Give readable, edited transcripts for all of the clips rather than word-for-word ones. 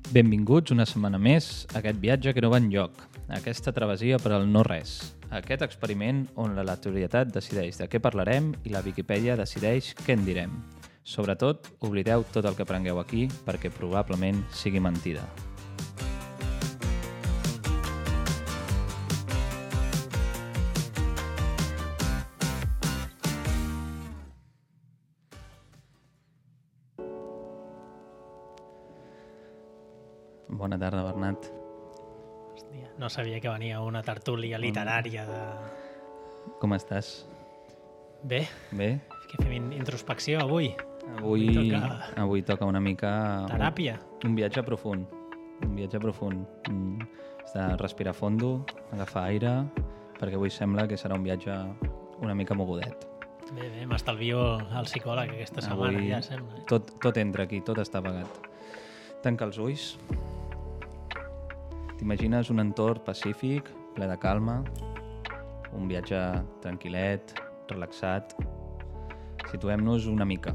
Benvinguts una setmana més a aquest viatge que no va enlloc, a aquesta travessia per al no-res, a aquest experiment on l'aleatorietat decideix de què parlarem i la Viquipèdia decideix què en direm. Sobretot, oblideu tot el que aprengueu aquí perquè probablement sigui mentida. Bona tarda, Bernat. Hòstia, no sabia que venia una tertúlia literària de... Com estàs? Bé, Bé? que fem introspecció avui. Avui toca una mica... Teràpia. Un viatge profund. Has de respirar fondo, agafar aire, perquè avui sembla que serà un viatge una mica mogudet. Bé, m'estalvio el psicòleg aquesta setmana, Avui ja sembla. Tot entra aquí, tot està pagat. Tanca els ulls. T'imagines un entorn pacífic, ple de calma, un viatge tranquil·let, relaxat. Situem-nos una mica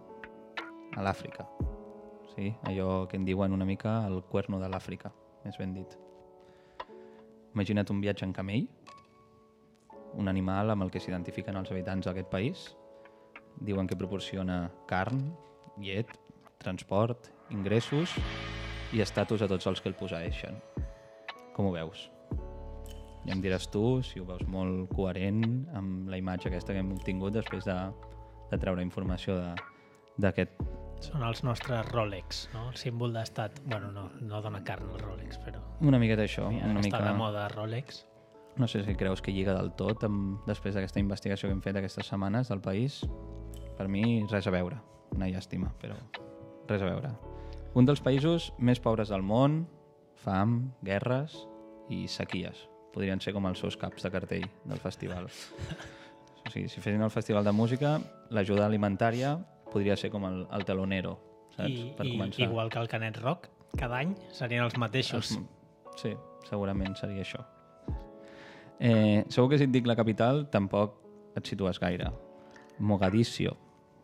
a l'Àfrica. Sí? Allò que en diuen una mica el cuerno de l'Àfrica, més ben dit. Imagina't un viatge en camell, un animal amb el que s'identifiquen els habitants d'aquest país. Diuen que proporciona carn, llet, transport, ingressos i estatus a tots els que el posseeixen. Com ho veus? Ja em diràs tu si ho veus molt coherent amb la imatge aquesta que hem obtingut després de treure informació d'aquest... Són els nostres Rolex, no? El símbol d'estat. Bueno, no dona carn el Rolex, però... Una miqueta això. Una mica... Està de moda Rolex. No sé si creus que lliga del tot després d'aquesta investigació que hem fet aquestes setmanes del país. Per mi, res a veure. Una llàstima, però res a veure. Un dels països més pobres del món, fam, guerres i sequies. Podrien ser com els seus caps de cartell del festival. O sigui, si fessin el festival de música, l'ajuda alimentària podria ser com el telonero, saps? Per començar. Igual que el Canet Rock, cada any serien els mateixos. Sí, segurament seria això. Segur que si et dic la capital tampoc et situes gaire. Mogadiscio.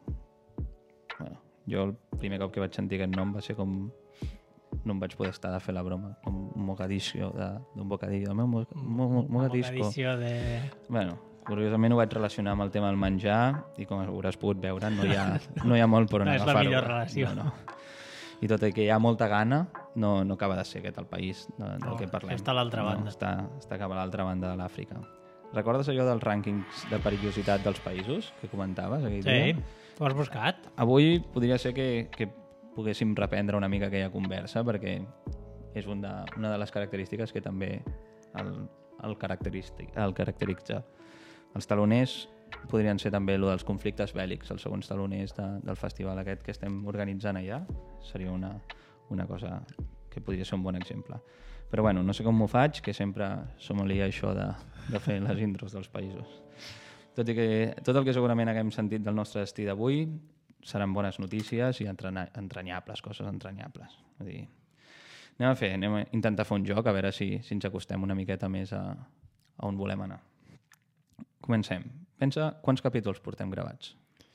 Bueno, jo el primer cop que vaig sentir aquest nom va ser com... No em vaig poder estar de fer la broma, com un mogadiscio d'un bocadillo. El meu mogadisco. De... Bueno, curiosament ho vaig relacionar amb el tema del menjar i com hauràs pogut veure no hi ha molt per on agafar-ho. No és la millor relació. No. I tot i que hi ha molta gana, no acaba de ser aquest el país del que parlem. Està a l'altra banda. Està cap a l'altra banda de l'Àfrica. Recordes allò dels rànquings de perillositat dels països que comentaves aquell dia? Sí, ho has buscat. Avui podria ser que poguéssim reprendre una mica aquella conversa perquè és una de les característiques que també el caracteritza. Els taloners podrien ser també el dels conflictes bèl·lics, els segons taloners del festival aquest que estem organitzant allà. Seria una cosa que podria ser un bon exemple. Però bueno, no sé com m'ho faig, que sempre somalia això de fer les intros dels països. Tot i que tot el que segurament haguem sentit del nostre destí d'avui seran bones notícies i entranyables, coses entranyables. És a dir, anem a intentar fer un joc, a veure si ens acostem una miqueta més a on volem anar. Comencem. Pensa quants capítols portem gravats.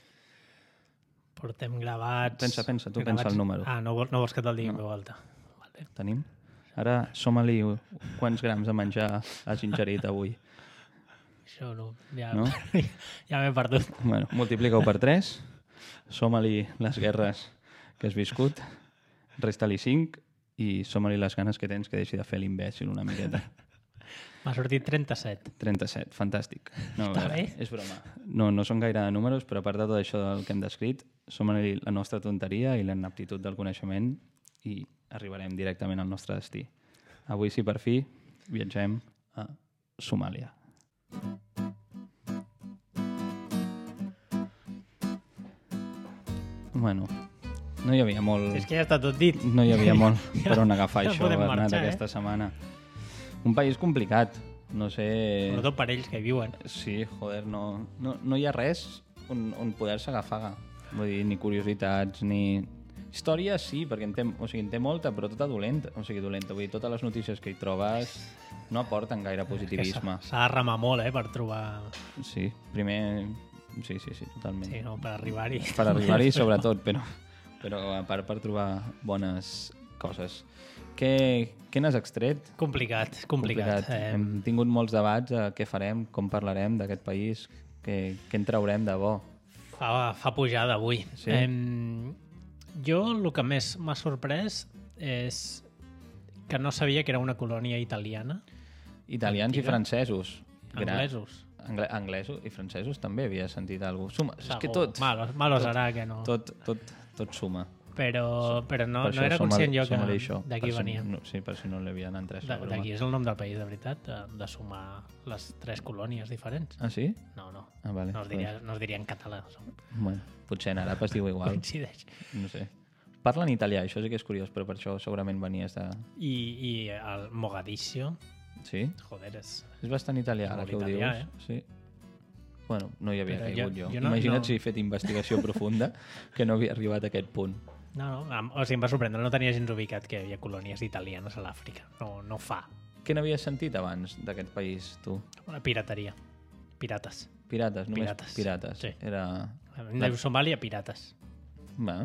Portem gravats... Pensa, tu pensa el número. No vols que te'l digui en veu alta. Vale. Tenim? Ara soma-li quants grams de menjar has ingerit avui. Això no... No? Ja m'he perdut. Bueno, multiplica-ho per 3, soma-li les guerres que has viscut, resta-li 5 i soma-li les ganes que tens que deixi de fer l'imbècil una miqueta. M'ha sortit 37. 37, fantàstic. No, Està bé? És broma. No són gaire números, però a part de tot això del que hem descrit, soma-li la nostra tonteria i l'inaptitud del coneixement i arribarem directament al nostre destí. Avui sí, per fi, viatgem a Somàlia. Bueno, no hi havia molt... És que ja està tot dit. No hi havia molt per on agafar Ja això, podem Bernat, marxar, aquesta setmana. Un país complicat, no sé... Sobretot per ells que hi viuen. Sí, joder, no hi ha res on poder-se agafar. Vull dir, ni curiositats, ni... Història sí, perquè en té molta, però tota dolenta. Vull dir, totes les notícies que hi trobes no aporten gaire positivisme. S'ha de remar molt, per trobar... Sí, primer... Sí, totalment. Sí, no, per arribar-hi. Per arribar-hi sobretot, però a part per trobar bones coses. Què n'has extret? Complicat. Hem tingut molts debats a què farem, com parlarem d'aquest país, què en traurem de bo. Fa pujada avui. Sí? Jo el que més m'ha sorprès és que no sabia que era una colònia italiana. Italians antiga. i francesos. Anglesos. Anglesos i francesos també havia sentit alguna cosa. És que Segur. tot... Malo serà que no. Tot suma. Però no Per això era conscient jo que això. d'aquí venia. Sí, per si no l'havien entès. D'aquí és el nom del país, de veritat, de sumar les 3 colònies diferents. Ah, sí? No. Ah, vale. No es diria en català. Bueno, potser en àrab es diu igual. Coincideix. No sé. Parlen italià, això sí que és curiós, però per això segurament venies de... I el Mogadiscio, Sí? joder, és bastant italià, ara molt que ho italià, dius. Sí. Bueno, no hi havia Però caigut jo. jo no- Imagina't no. si he fet investigació profunda que no havia arribat a aquest punt. No, o sigui, em va sorprendre, no tenia gens ubicat que hi havia colònies italianes a l'Àfrica. No fa. Què n'havies sentit abans d'aquest país, tu? Pirateria. Pirates. Pirates, només Pirates. pirates. Sí. Era... Diu Somàlia, pirates. Va.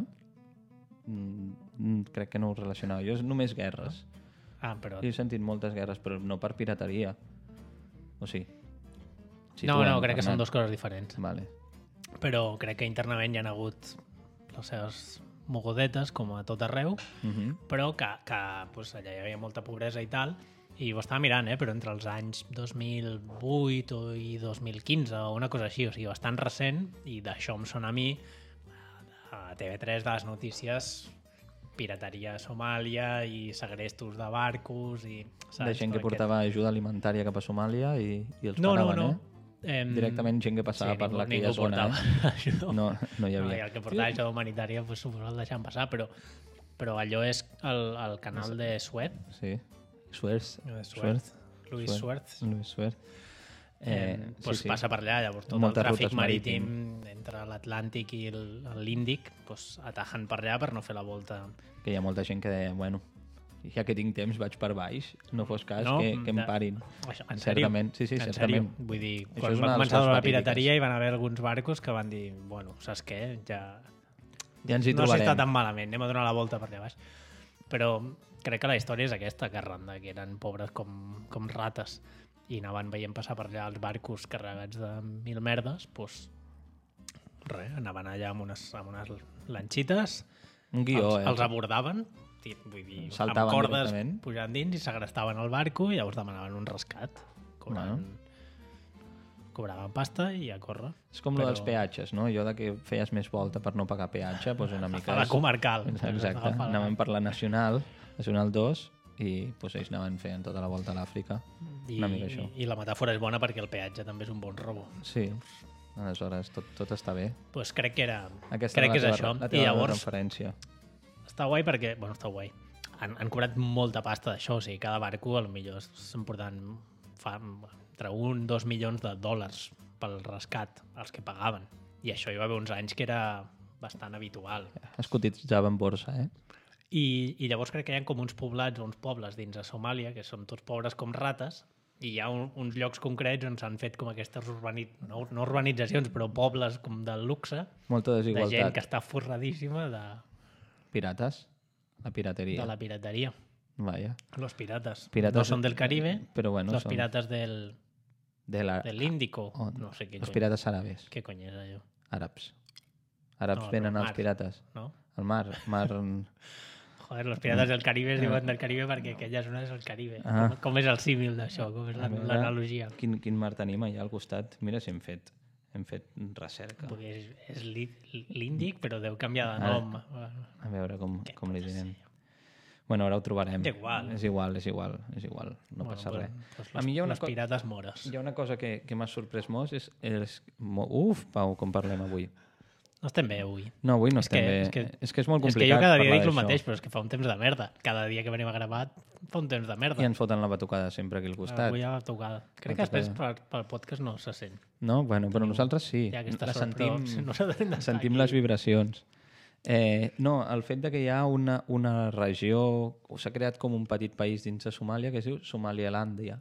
Crec que no ho relacionava. Jo és només guerres. Però... Jo he sentit moltes guerres, però no per pirateria. O sí? No, crec que són 2 coses diferents. Vale. Però crec que internament hi ha hagut les seves mogodetes, com a tot arreu, però que pues, allà hi havia molta pobresa i tal, i ho estava mirant, però entre els anys 2008 i 2015 o una cosa així, o sigui, bastant recent, i d'això em sona a mi, a TV3 de les notícies, pirateria a Somàlia i segrestos de barcos i... De gent que portava ajuda alimentària cap a Somàlia i els No. paraven, Directament gent que passava per aquella zona, No hi havia. I el que portava ajuda humanitària, pues, suposo el deixaven passar, però allò és el canal de Suez. Sí. Suez. Louis Suez. Sí. Passa per allà, llavors tot Moltes el tràfic rutes marítim entre l'Atlàntic i l'Índic atajen per allà per no fer la volta. Que hi ha molta gent que deia, bueno, ja que tinc temps vaig per baix, no fos cas que em parin. Això, en sèrio? Certament, sí, en certament. Sèrio? Vull dir, Això quan és va una de les començar coses la fatídiques. pirateria hi van haver alguns barcos que van dir, bueno, saps què? Ja ens hi no trobarem. s'està tan malament, anem a donar la volta per allà baix. Però crec que la història és aquesta, que arran que eren pobres com rates i anaven veient passar per allà els barcos carregats de 1000 merdes, doncs anaven allà amb unes lanxites, Un guió, els abordaven, vull dir, Saltaven amb cordes directament. pujant dins i segrestaven el barco i llavors demanaven un rescat. Cobraven pasta i a córrer. És com lo dels peatges, no? Jo que feies més volta per no pagar peatge, doncs una mica... A la comarcal. Exacte. Anaven per la Nacional 2, i doncs ells anaven fent tota la volta a l'Àfrica. Una mica això. I la metàfora és bona perquè el peatge també és un bon robo. Sí, aleshores tot està bé. Doncs crec que Aquesta crec que és la això. teva I llavors referència. està guai perquè... Bueno, està guai. Han cobrat molta pasta d'això, o sigui, cada barco potser s'emportant entre 1-2 milions de dòlars pel rescat, els que pagaven. I això hi va haver uns anys que era bastant habitual. Es cotitzava en borsa, I llavors crec que hi ha com uns poblats o uns pobles dins de Somàlia que són tots pobres com rates i hi ha uns llocs concrets on s'han fet com aquestes no urbanitzacions, però pobles com del luxe, molta de gent desigualtat. que està forradíssima Pirates, la pirateria. de la pirateria. Vaya. Los pirates. Pirates No son del Caribe, però bueno, los són pirates del Índico. No sé els pirates àrabs. Què cony és allò? Àrabs. No, venen però als mar. pirates. No? El mar. Joder, los pirates del Caribe es diuen del Caribe perquè aquella zona és el Caribe. Ah. Com és el símil d'això? Com és l'analogia? Quin mar tenim allà al costat? Mira si hem fet recerca. És l'Índic, però deu canviar de nom. A veure com li direm. Bueno, ara ho trobarem. És igual. No passa res. A mi les pirates mores. Hi ha una cosa que m'ha sorprès molt. Pau, com parlem avui. No estem bé avui. No, avui no estem bé. És que és molt complicat. És que jo cada dia dic el mateix, però és que fa un temps de merda. Cada dia que venim a gravar fa un temps de merda. I ens foten la batucada sempre aquí al costat. Avui hi ha batucada. Crec que després pel podcast no se sent. No? Bueno, però nosaltres sí. La sentim les vibracions. No, el fet de que hi ha una regió, s'ha creat com un petit país dins de Somàlia que es diu Somalialàndia.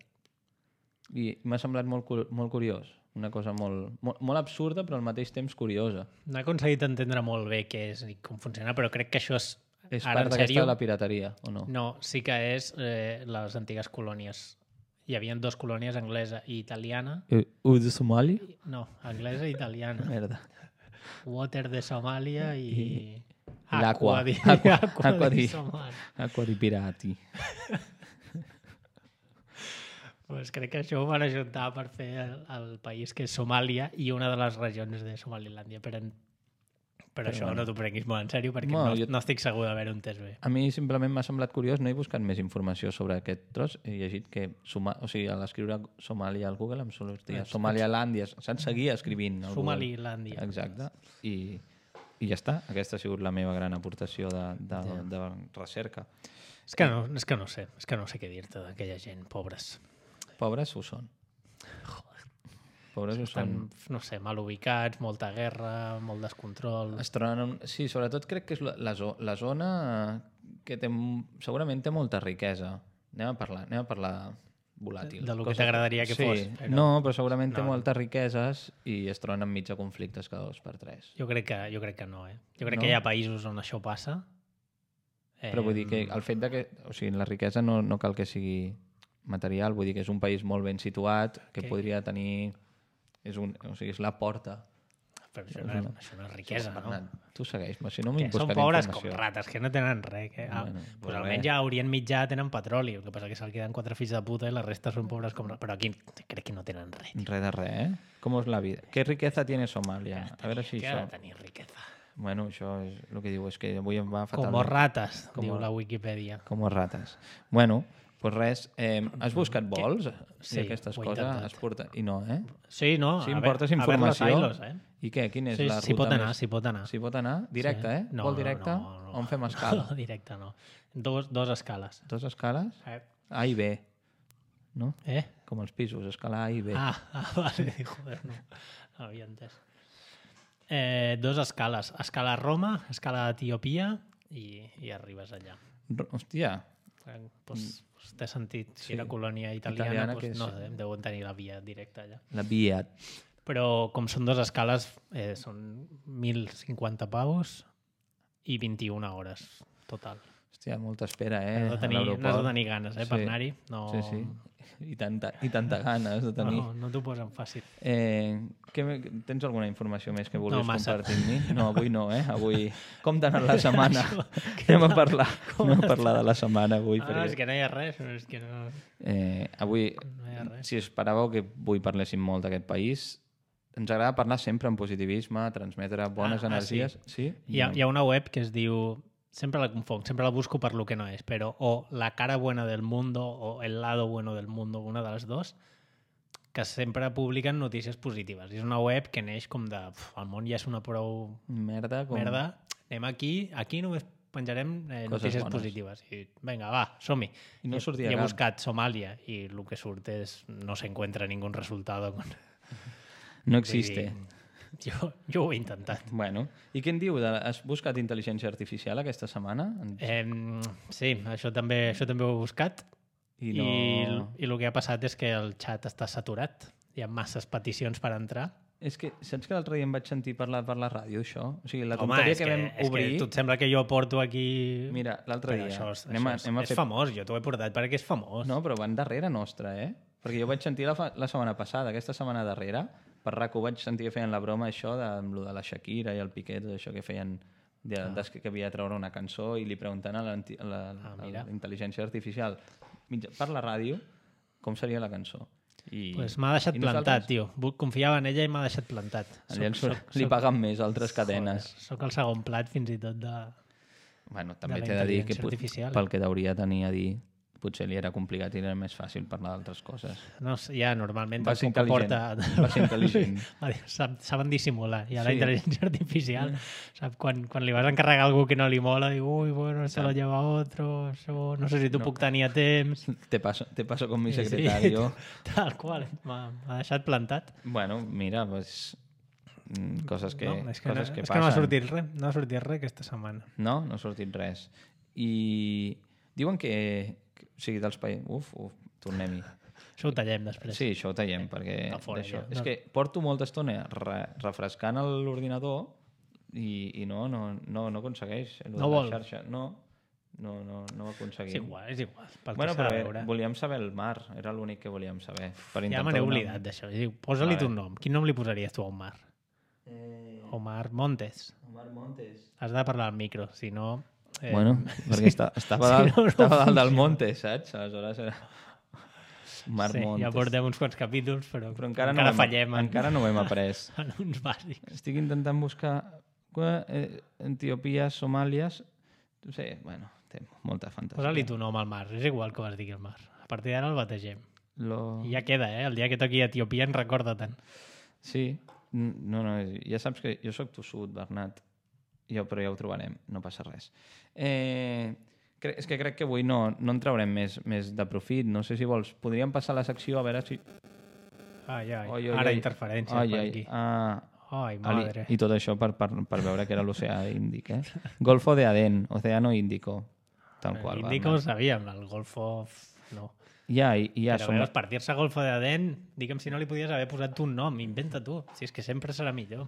I m'ha semblat molt curiós. Una cosa molt absurda, però al mateix temps curiosa. No he aconseguit entendre molt bé què és i com funciona, però crec que això és És Ara, part en d'aquesta sèrio? de la pirateria, o no? No, sí que és les antigues colònies. Hi havia 2 colònies, anglesa i italiana. De Somàlia? No, anglesa i italiana. Merda. Water de Somàlia i... L'Aqua. Aqua di Somàlia. Aqua di pirati. Pues crec que això ho van ajuntar per fer el país que és Somàlia i una de les regions de Somalilàndia. Però això bueno. no t'ho prenguis molt en sèrio perquè No, no estic segur d'haver-ho entès bé. A mi simplement m'ha semblat curiós, no he buscat més informació sobre aquest tros, he llegit que, a l'escriure Somàlia al Google em sortia Somalialàndia, se'n seguia escrivint al Google. Somalilàndia. Exacte, i ja està. Aquesta ha sigut la meva gran aportació de recerca. És que no sé què dir-te d'aquella gent, pobres. Pobres ho són. Pobres ho són. Estan, no sé, mal ubicats, molta guerra, molt descontrol. Es troben... Sí, sobretot crec que és la zona que segurament té molta riquesa. Anem a parlar volàtil. De lo que t'agradaria que fos. Però... No, però segurament té moltes riqueses i es troben enmig de conflictes cada 2 per 3. Jo crec que no, eh? Jo crec que hi ha països on això passa. Però vull dir que el fet de que... O sigui, la riquesa no cal que sigui material, vull dir que és un país molt ben situat, que podria tenir... és la porta. Però això no és riquesa, no? Tu segueix-me, si no m'hi Són buscaré pobres informació. com rates, que no tenen res. Pues almenys ja a Orient Mitjà tenen petroli, el que passa que se'l queden 4 fills de puta i la resta són pobres com rates. Però aquí crec que no tenen res. Res de res, eh? Com és la vida? ¿Qué riqueza tiene Somalia? A veure si Què això... ha de tenir riqueza? Bueno, això és el que diu, és que avui em va fatalment. Como ratas, diu la Wikipedia. Com rates. Bueno, pues res, has buscat vols Sí, i aquestes ho he coses? intentat. Es porta... I no, eh? Sí, no, Si em portes informació... I què? Quina és la ruta s'hi pot anar, més... s'hi pot anar. S'hi pot anar? Directe, Sí. eh? No, Vol directe? no. On fem escala? No, directe no. Dos escales. 2 escales? A i B, no? Eh? Com els pisos, escala A i B. Vale, joder, no havia entès. 2 escales. Escala a Roma, escala a Etiòpia i arribes allà. Hòstia, Pues, t'he sentit, si Sí. era colònia Italiana, italiana, que pues, no, sí. deuen tenir la via directa allà. la via. Però com són 2 escales, són 1.050 pavos i 21 hores total. Hòstia, molta espera, Has de tenir, a l'aeroport. n'has de tenir ganes, per Sí. anar-hi. No, Sí. I tanta gana has de tenir. no t'ho posen fàcil. Tens alguna informació més que vulguis massa. compartir amb mi? No, avui no, eh? Avui... Com t'ha anat la setmana? Anem a parlar de la setmana avui. És que no hi ha res. És que no Avui, hi ha res. si esperàveu que avui parléssim molt d'aquest país, ens agrada parlar sempre en positivisme, transmetre bones energies. Sí? Hi ha una web que es diu... Sempre la confonc, sempre la busco per lo que no és, però o La cara buena del mundo o El lado bueno del mundo, una de les dos, que sempre publiquen notícies positives. I és una web que neix com de... El món ja és una prou Merda. Anem aquí només penjarem notícies bones. positives. I vinga, va, som-hi. I no sortia he cap. buscat Somàlia i el que surt és no se encuentra ningún resultado. No existe. Jo ho he intentat. Bueno, i què en diu? Has buscat intel·ligència artificial aquesta setmana? Sí, això també ho he buscat. I el que ha passat és que el xat està saturat. Hi ha masses peticions per entrar. És que, saps que l'altre dia em vaig sentir parlar per la ràdio, això? O sigui, la tonteria que vam obrir... És que tu et sembla que jo porto aquí... Mira, l'altre dia... és famós, jo t'ho he portat perquè és famós. No, però van darrere nostra, eh? Perquè jo vaig sentir la setmana passada, aquesta setmana darrera, per RAC1 vaig sentir que feien la broma això amb de la Shakira i el Piqué, tot això que feien que havia de treure una cançó i li preguntant a la intel·ligència artificial per la ràdio com seria la cançó. Pues m'ha deixat plantat, tio. Confiava en ella i m'ha deixat plantat. Li paguen més altres cadenes. Soc el segon plat fins i tot de... Bueno, també t'he de dir que pel que hauria de tenir a dir potser li era complicat i era més fàcil parlar d'altres coses. No, ja, normalment... Va ser intel·ligent. Va ser intel·ligent. Saben dissimular. I a la intel·ligència artificial, sap, quan li vas encarregar algú que no li mola, diu, ui, bueno, se lo lleva otro, això, no sé si tu puc tenir a temps... Te paso con mi secretario. Tal qual, m'ha deixat plantat. Bueno, mira, pues... coses que passen. És que no ha sortit res, aquesta setmana. No ha sortit res. I diuen que o sigui, dels països... tornem-hi. Això ho tallem després. Sí, això ho tallem, perquè... Fora, ja. És que porto molta estona refrescant l'ordinador i no aconsegueix. No vol. La xarxa. No ho aconseguim. És igual. Pel Bueno, que s'ha de però veure. volíem saber el mar, era l'únic que volíem saber. Per Ja intentar me n'he donar- oblidat d'això. Posa-li Vale. tu un nom. Quin nom li posaries tu a un mar? Omar Montes. Omar Montes. Has de parlar al micro, si no... Bueno, perquè estava dalt, no estava dalt del funciona. monte, saps? Aleshores era... Omar sí, Montes. ja portem uns quants capítols, però encara fallem encara no ho hem après. en uns bàsics. Estic intentant buscar Etiòpia, Somàlies... No sé, bueno, té molta fantasia. Posa-li tu nom al mar, és igual com es digui el mar. A partir d'ara el bategem. Lo... I ja queda, el dia que toqui Etiòpia en recorda tant. Sí, ja saps que jo sóc tossut, Bernat, però ja ho trobarem, no passa res. És que crec que avui no en traurem més de profit. No sé si vols, podríem passar a la secció a veure si... Ara interferència per aquí. Ai, madre. I tot això per veure que era l'oceà Índic, eh? Golfo de Adén, Océano Índico. Tal qual. L'Índico ho sabíem, el Golfo... No. Ja Però veus, partir-se Golfo de Adén, digue'm si no li podies haver posat tu un nom, inventa tu, si és que sempre serà millor.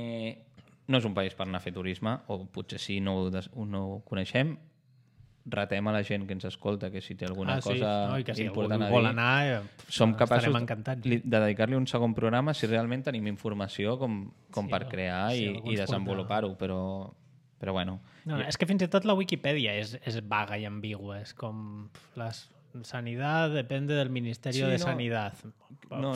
No és un país per anar a fer turisme, o potser sí, no ho coneixem. Ratem a la gent que ens escolta que si té alguna cosa i que si important algú vol anar, som capaços encantats. de dedicar-li un segon programa si realment tenim informació com per crear i desenvolupar-ho, però bueno. No, és que fins i tot la Wikipedia és vaga i ambigua, és com la sanidad depende del Ministerio de Sanidad. No.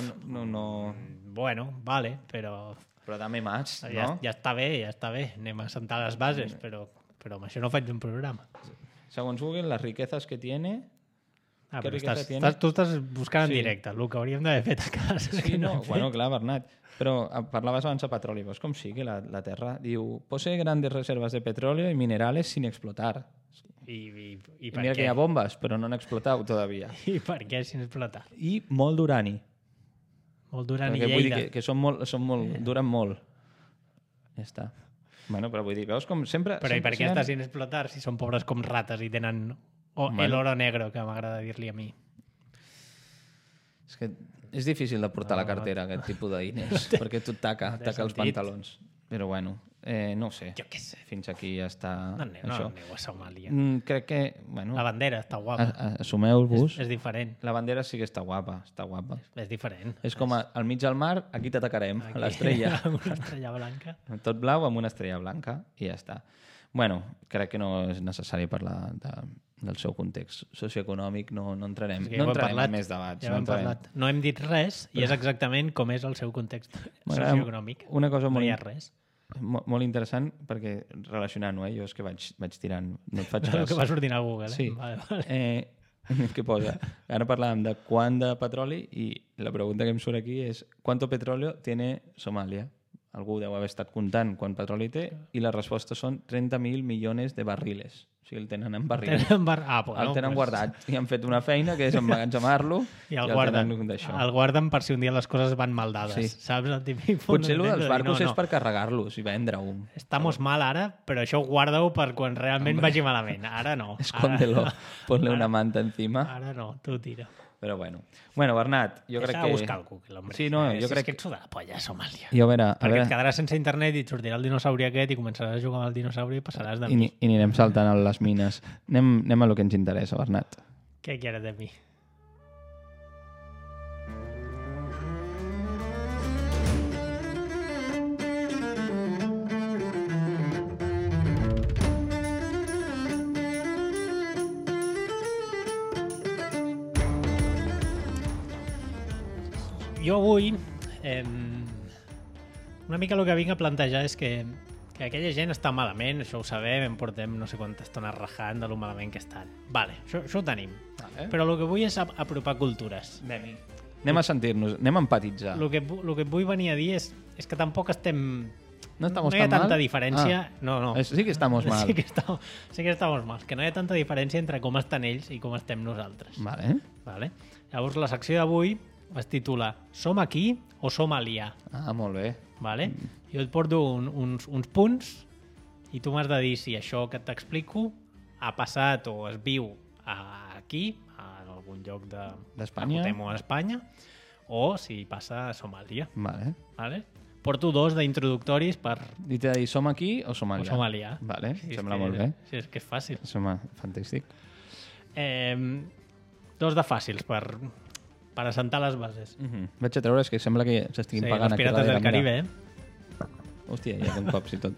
Bueno, vale, però dame más, ja està bé, anem a sentar les bases, però amb això no faig un programa. Segons Google, les riquezas que tiene... Però tu estàs buscant en directe, el que hauríem d'haver fet a casa. Sí, bueno, clar, Bernat. Però parlaves abans de petroli. Veus com sí que la Terra diu posee grandes reservas de petróleo y minerales sin explotar. I per mira què? que hi ha bombes, però no han explotat todavía. I per què sin explotar? I molt d'urani. Molt d'urani Perquè vull Lleida. dir que són molt, duren molt. Ja està. Bueno, però vull dir, veus com sempre... Però i per què està sin explotar si són pobres com rates i tenen el oro negro, que m'agrada dir-li a mi? És que és difícil de portar a la cartera aquest tipus de diners, perquè tu taca els pantalons. Però bueno, no ho sé. Jo què sé. Fins aquí ja està No això. aneu a Somàlia. Crec que, bueno... La bandera està guapa. Assumeu-vos. És diferent. La bandera sí que està guapa, està guapa. És diferent. És com al mig del mar, aquí t'atacarem, a l'estrella. Amb una estrella blanca. Tot blau amb una estrella blanca i ja està. Bueno, crec que no és necessari parlar del seu context socioeconòmic, no entrarem en més debats. Ja hem parlat. No hem dit res i és exactament com és el seu context socioeconòmic. Una cosa no hi ha res. Molt interessant, perquè relacionant-ho, jo és que vaig tirant, no et faig cas. El que va sortint a Google. Sí. Vale. Què posa? Ara parlàvem de quant de petroli i la pregunta que em surt aquí és ¿cuánto petróleo tiene Somàlia? Algú deu haver estat comptant quant petroli té i la resposta són 30.000 milions de barriles. O sigui, el tenen en barrils. El tenen guardat i han fet una feina que és emmagatzemar-lo i el guarden per si un dia les coses van mal dades. Sí. Saps? El típic potser el dels barcos és per carregar-los i vendre-ho. Estamos mal ara, però això guarda-ho per quan realment vagi malament. Ara no. Escóndelo, ponle una manta encima. Ara no, tu tira. Però bueno, Bernat, jo crec que... Deixa buscar el Google, hombre. Sí, no, jo crec que ets de la polla, Somàlia. Perquè et quedaràs sense internet i et sortirà el dinosauri aquest i començaràs a jugar amb el dinosauri i passaràs de mi. I anirem saltant a les mines. Anem a lo que ens interessa, Bernat. Què quieres de mi? Jo avui una mica el que vinc a plantejar és que aquella gent està malament, això ho sabem, en portem no sé quanta estona rajant de lo malament que estan. Vale, això ho tenim. Vale. Però el que vull és apropar cultures. Anem a sentir-nos, anem a empatitzar. El que vull venir a dir és que tampoc estem... No hi ha tanta diferència... No. Sí que estamos mal. Sí que estamos mal. Que no hi ha tanta diferència entre com estan ells i com estem nosaltres. Vale. Llavors, la secció d'avui es titula Som aquí o som alià? Molt bé. Vale? Jo et porto uns punts i tu m'has de dir si això que t'explico ha passat o es viu aquí, en algun lloc d'Espanya, a Espanya, o si passa a Somàlia. Vale. Porto 2 d'introductoris per... I t'he de dir, som aquí o som allà? O som allà. Vale, Sí, sembla és que- molt bé. Sí, és que és fàcil. Sembla fantàstic. 2 de fàcils per assentar les bases. Vaig a treure, és que sembla que s'estiguin Sí, pagant los aquí Pirates del darrere. Caribe, Hòstia, ja que cops i tot.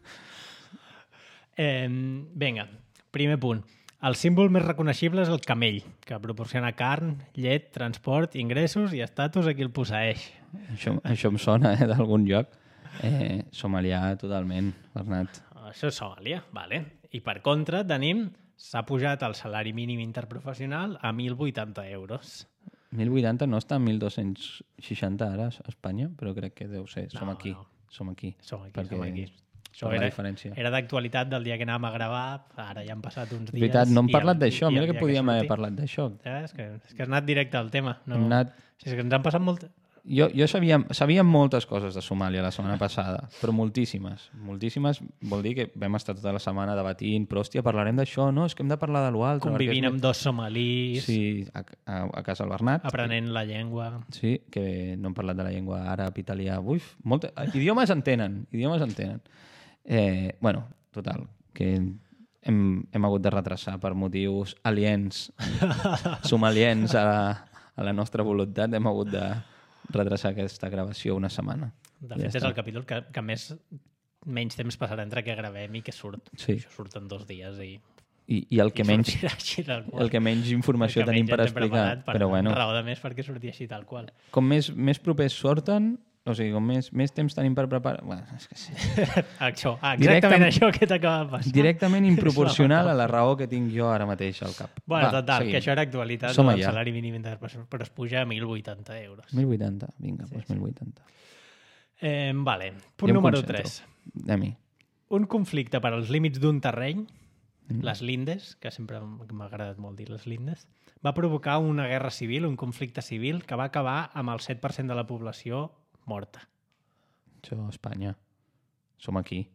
Vinga, primer punt. El símbol més reconeixible és el camell, que proporciona carn, llet, transport, ingressos i estatus a qui el posseeix. Això em sona, d'algun lloc. Somalià, totalment, Bernat. Això és Somàlia, vale. I per contra tenim, s'ha pujat el salari mínim interprofessional a 1.080 euros. 1.080 no està a 1.260 ara a Espanya, però crec que deu ser. Som No, aquí. no. Som aquí. Som aquí, Perquè som aquí. per la diferència. Era d'actualitat del dia que anàvem a gravar, ara ja han passat uns dies. Veritat, no hem i parlat el- d'això. i Mira el que dia podíem haver surti- parlat d'això. És que has anat directe al tema. No? Hem anat... Sí, és que ens han passat molt... Jo sabia moltes coses de Somàlia la setmana passada, però moltíssimes. Moltíssimes vol dir que vam estar tota la setmana debatint, però hòstia, parlarem d'això, no? És que hem de parlar de l'altre. Convivint amb dos somalís, Sí, a casa del Bernat. aprenent la llengua... Sí, que no hem parlat de la llengua àrab, italià... Ui, idiomes en tenen, Bueno, total, que hem hagut de retrasar per motius aliens, somaliens a la nostra voluntat, hem hagut de retrasar aquesta gravació una setmana. De Ja fet, és està. el capítol que menys temps passarà entre que gravem i que surt. Sí. Això surt en 2 dies i I el que menys... sortirà així tal qual. El que menys informació El que tenim menys per ens hem explicar, preparat per però bueno, raó de més perquè sortia així tal qual. com més propers surten, o sigui, com més temps tenim per preparar... Bueno, és que sí. Exactament això que t'acaba de passar. Directament improporcional a la raó que tinc jo ara mateix al cap. Bueno, Va, total, seguim. que això era actualitat Som del allà. salari mínim interprofessional, però es puja a 1.080 euros. 1.080, vinga, doncs 1.080. Vale, punt Jo em número concentro. 3. A mi. Un conflicte per als límits d'un terreny, les lindes, que sempre m'ha agradat molt dir les lindes, va provocar una guerra civil, un conflicte civil, que va acabar amb el 7% de la població morta. Això a Espanya. Som aquí.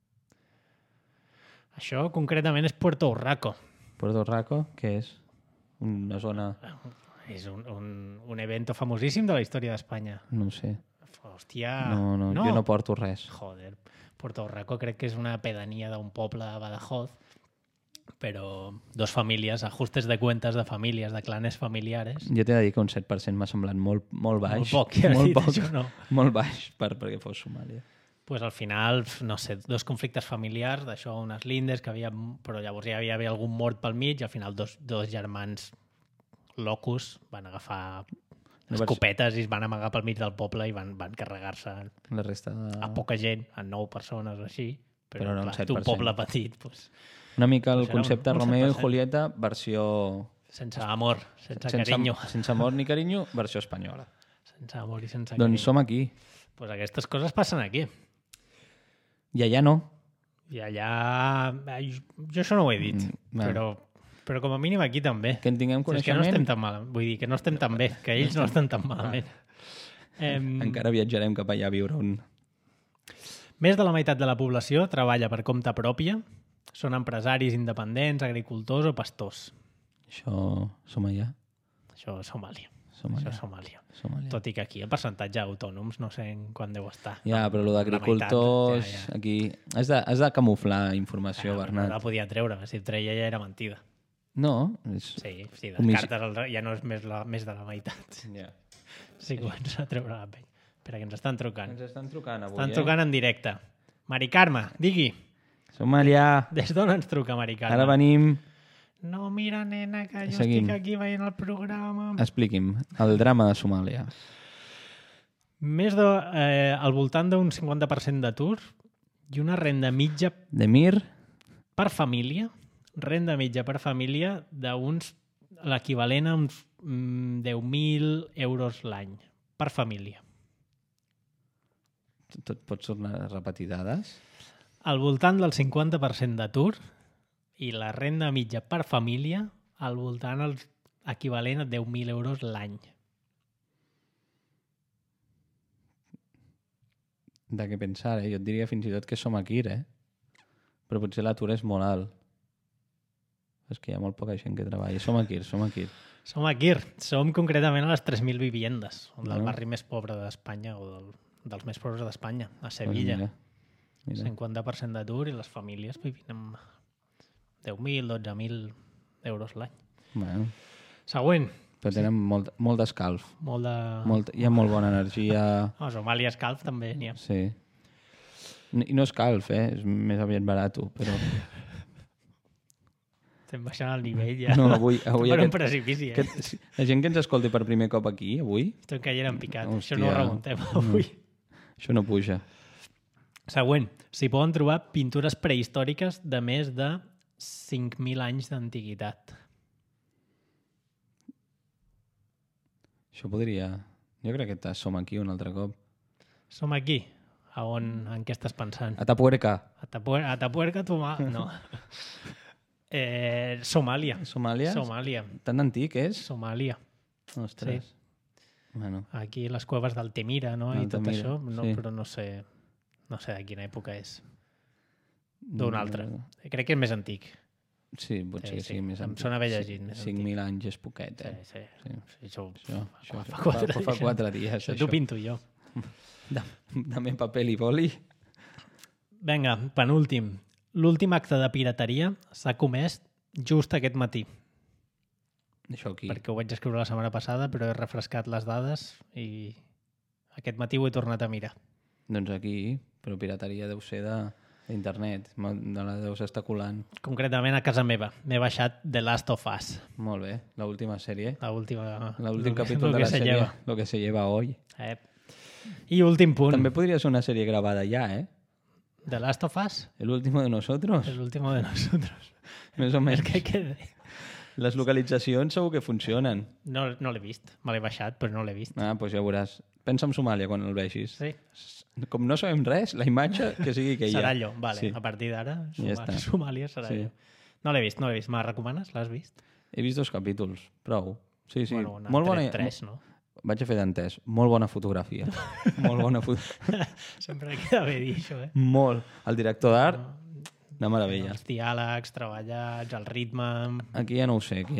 Això concretament és Puerto Urraco. Puerto Rico, què és? Una zona... És un evento famosíssim de la història d'Espanya. No ho sé. Hòstia... No, jo no porto res. Joder, Puerto Urraco crec que és una pedania d'un poble de Badajoz, però dos famílies, ajustes de cuentas de famílies, de clanes familiares. Jo t'he de dir que un 7% m'ha semblat molt baix. Molt poc, ja he molt dit, això no. Molt baix perquè fos Somàlia. Pues al final, no sé, dos conflictes familiars, d'això unes lindes, que havia, però llavors ja hi havia algun mort pel mig, i al final dos germans locos van agafar escopetes i es van amagar pel mig del poble i van carregar-se La resta de... a poca gent, a 9 persones o així, però Però era un clar, un 7%. poble petit, pues, Una mica el Pues era concepte un Romeo i 7%. Julieta, versió... sense amor, sense carinyo. Sense amor ni carinyo, versió espanyola. Sense amor i sense Doncs carinyo. som aquí. Pues aquestes coses passen aquí. I allà no. I allà... Jo això no ho he dit, bueno. però com a mínim aquí també. Que en tinguem És que no coneixement, estem tan malament. Vull dir, que no estem tan bé, que ells no estan tan malament. encara viatjarem cap allà a viure un... Més de la meitat de la població treballa per compte pròpia. Són empresaris independents, agricultors o pastors. Això som allà. Això és Somàlia. Som Això allà. és Somàlia. Som allà. Tot i que aquí el percentatge d'autònoms no sé en quan deu estar. Ja, però el d'agricultors... Ja. Aquí... Has de camuflar informació, No Bernat. la podia treure, si el treia ja era mentida. No, és... Sí, sí, Omis- descartes ja no és més de la meitat. Ja. Sí, comença a treure la pell. Espera, que ens estan trucant. Ens estan trucant avui, Estan trucant en directe. Mari Carme, digui. Som allà. Des d'on ens truca, Mari Carme? Ara venim... No, mira, nena, que jo Seguim. estic aquí veient el programa. Expliqui'm, el drama de Somàlia. Més de, al voltant d'un 50% d'atur i una renda mitja Demir, per família, renda mitja per família d'uns, l'equivalent a uns 10.000 euros l'any per família. tot pots tornar a repetir dades? Al voltant del 50% d'atur i la renda mitja per família al voltant del equivalent a 10.000 euros l'any. De què pensar, Jo et diria fins i tot que som aquí, Però potser l'atur és molt alt. És que hi ha molt poca gent que treballa. Som aquí. Som aquí, som concretament a les 3.000 viviendes, del Bueno. barri més pobre d'Espanya o dels més pobres d'Espanya, a Sevilla. Mira. 50% d'atur i les famílies vivint amb 10.000, 12.000 euros l'any. Bueno, Següent. però tenen molt d'escalf. Molt de... Hi ha molt bona energia. A Somàlia escalf també n'hi ha. Sí. I no escalf, és més aviat barat, però... Estem baixant el nivell ja. No, avui per un precipici, la gent que ens escolti per primer cop aquí, avui... Estem caient en picat. Hòstia, això no ho remuntem avui. Això no puja. Següent. S'hi poden trobar pintures prehistòriques de més de 5.000 anys d'antiguitat. Això podria... Jo crec que som aquí un altre cop. Som aquí. En què estàs pensant? Atapuerca. Atapuerca, no. Somàlia. Somàlia? Somàlia. Tan antic és? Somàlia. Ostres. Sí. Bueno. Aquí les cueves d'Altemira, no? I tot Altamira, això, no, sí. però no sé de quina època és. D'un altre. Crec que és més antic. Sí, potser que sigui més em antic. sona haver llegit. 5.000 anys és poquet, Sí. Això Fa 4 dies. Això t'ho pinto jo. Dame paper i boli. Vinga, penúltim. L'últim acte de pirateria s'ha comès just aquest matí. Això aquí. Perquè ho vaig escriure la setmana passada, però he refrescat les dades i aquest matí ho he tornat a mirar. Doncs aquí, però pirateria deu ser d'internet. De la deus estar colant. Concretament a casa meva. M'he baixat The Last of Us. Molt bé. L'última sèrie. L'últim capítol de la sèrie. Lo que se lleva hoy. I últim punt. També podria ser una sèrie gravada ja, The Last of Us. El último de nosotros. El último de nosotros. Més o menys. Què queda? Les localitzacions segur que funcionen. No l'he vist. Me l'he baixat, però no l'he vist. Doncs ja veuràs. Pensa en Somàlia quan el vegis. Sí. Com no sabem res, la imatge que sigui que hi ha. Serà allò, vale. Sí. A partir d'ara, Ja està. Somàlia serà allò. No l'he vist. Me la recomanes? L'has vist? He vist 2 capítols, prou. Sí. Bueno, molt bona. 3, no? Vaig a fer d'entès. Molt bona fotografia. Molt bona fotografia. Sempre queda bé dir això, Molt. El director d'art, una meravella. Els diàlegs treballats, el ritme... Aquí ja no ho sé,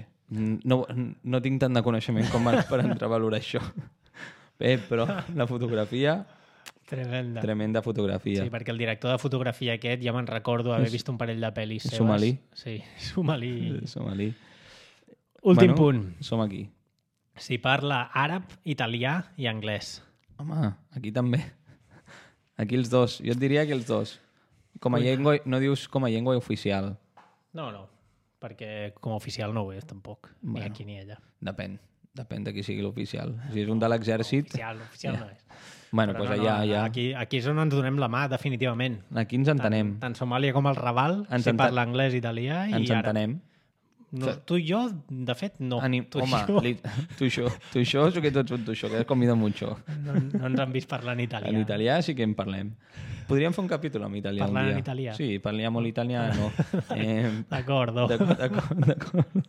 No tinc tant de coneixement com per entrevalorar això. Bé, però la fotografia... Tremenda fotografia. Sí, perquè el director de fotografia aquest ja me'n recordo haver vist un parell de pel·lis seves. Somalí. Sí, somalí. Somalí. Últim punt. Som aquí. S'hi parla àrab, italià i anglès. Home, aquí també. Aquí els dos. Jo et diria que els dos. Com a llengua, no dius com a llengua oficial. No, perquè com a oficial no ho és, tampoc. Ni aquí ni allà. Depèn de qui sigui l'oficial. Si és un de l'exèrcit... Oficial no és. Bueno, doncs allà... Aquí és on ens donem la mà, definitivament. Aquí ens entenem. Tant Somàlia com el Raval s'hi parla anglès, italià i ens entenem. No, tu i jo, de fet, no. Home, tu això, que tots són tu això, que has comido mucho. No ens han vist parlar en italià. En italià sí que en parlem. Podríem fer un capítol en italià un dia. Parlant en italià? Sí, parliamo l'italiano. D'accordo. D'acord.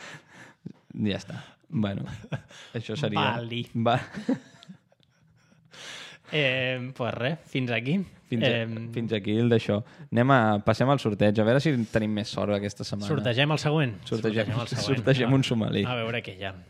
Ja està. Bueno, això seria... Vali. Pues res, fins aquí. Fins aquí el d'això. Passem al sorteig, a veure si tenim més sort aquesta setmana. Sortegem el següent? Sortegem un somalí. A veure què hi ha.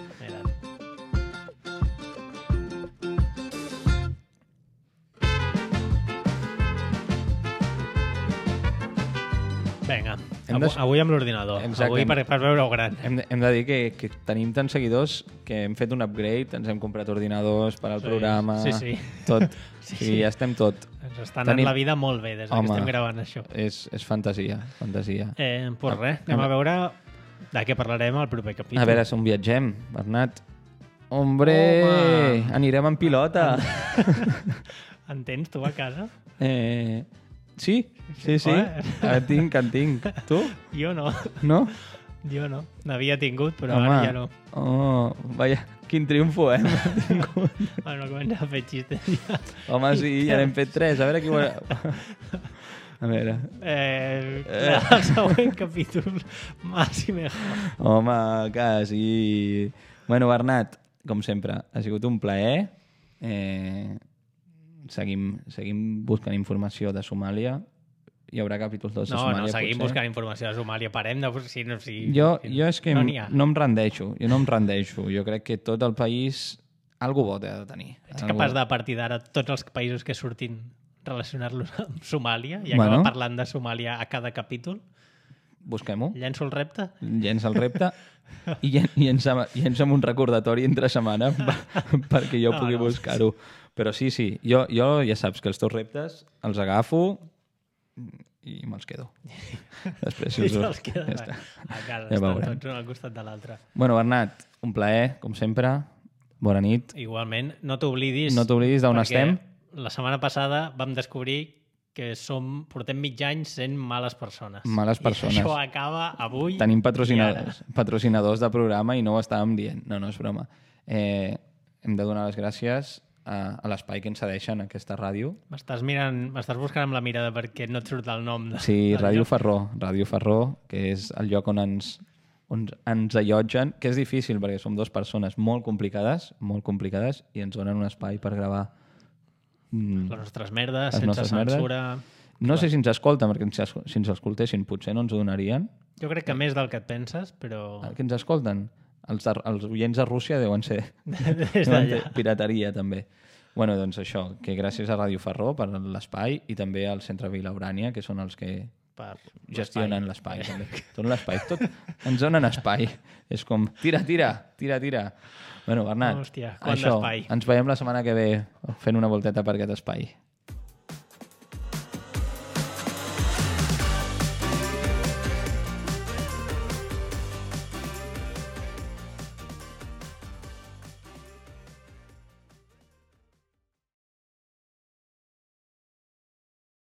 Vinga, avui amb l'ordinador. Avui per veure-ho gran. Hem de dir que tenim tants seguidors que hem fet un upgrade, ens hem comprat ordinadors per al programa, tot. Sí, ja estem tot. Ens està anant la vida molt bé des que estem gravant això. És fantasia. Pues res, anem a veure de què parlarem al proper capítol. A veure, on viatgem, Bernat. Hombre, anirem en pilota. En tens, tu, a casa? Sí. En tinc. Tu? Jo no. No? Jo no. N'havia tingut, però ara ja no. Oh, vaja, quin triomfo, Bueno, comença a fer xistes ja. Home, sí, ja n'hem fet 3. A veure qui ho... A veure... El següent capítol, más i mejor. Home, quasi... Bueno, Bernat, com sempre, ha sigut un plaer. Seguim buscant informació de Somàlia. Hi haurà capítols de Somàlia, No, seguim buscant informació de Somàlia. Parem de... Jo és que no em rendeixo. Jo crec que tot el país algú bo t'ha de tenir. Ets capaç de, a partir d'ara, tots els països que surtin, relacionar-los amb Somàlia i acabar parlant de Somàlia a cada capítol? Busquem-ho. Llenço el repte? Llença el repte i llença'm un recordatori entre setmana perquè jo pugui buscar-ho. Però sí, jo ja saps que els teus reptes els agafo i me'ls quedo. Després, si us quedo a casa, estan tots un al costat de l'altre. Bueno, Bernat, un plaer, com sempre. Bona nit. Igualment, no t'oblidis d'on estem. La setmana passada vam descobrir que portem mig any sent males persones. Males persones. I això acaba avui. Tenim patrocinadors de programa i no ho estàvem dient. No és broma. Hem de donar les gràcies a l'espai que ens cedeixen aquesta ràdio. M'estàs buscant amb la mirada perquè no et surt el nom. Sí, Ràdio Ferró, que és el lloc on ens allotgen, que és difícil perquè som dues persones molt complicades i ens donen un espai per gravar les nostres merdes, sense censura. No sé si ens escolten, perquè si ens escoltessin potser no ens ho donarien. Jo crec que més del que et penses, però... Que ens escolten? Els oients de Rússia deuen ser pirateria, també. Bueno, doncs això, que gràcies a Ràdio Ferró per l'espai i també al Centre Vila Urània, que són els que gestionen l'espai. Tot l'espai. Ens donen espai. És com, tira. Bueno, Bernat, hòstia, quant d'espai. Ens veiem la setmana que ve fent una volteta per aquest espai.